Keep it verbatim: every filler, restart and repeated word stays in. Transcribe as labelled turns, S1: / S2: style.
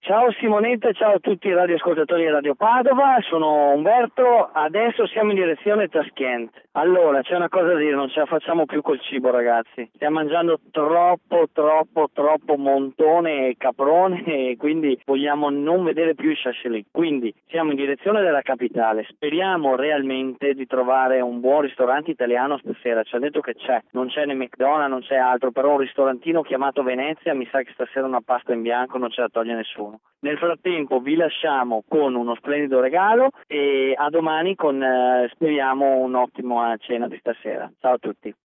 S1: Ciao Simonetta, ciao a tutti i radioascoltatori di Radio Padova, sono Umberto, adesso siamo in direzione Tashkent. Allora, c'è una cosa da dire, non ce la facciamo più col cibo ragazzi, stiamo mangiando troppo, troppo, troppo montone e caprone e quindi vogliamo non vedere più i shashlik. Quindi siamo in direzione della capitale, speriamo realmente di trovare un buon ristorante italiano stasera, ci ha detto che c'è, non c'è né McDonald's, non c'è altro, però un ristorantino chiamato Venezia, mi sa che stasera una pasta in bianco non ce la toglie nessuno. Nel frattempo vi lasciamo con uno splendido regalo e a domani con, eh, speriamo, un'ottima cena di stasera. Ciao a tutti.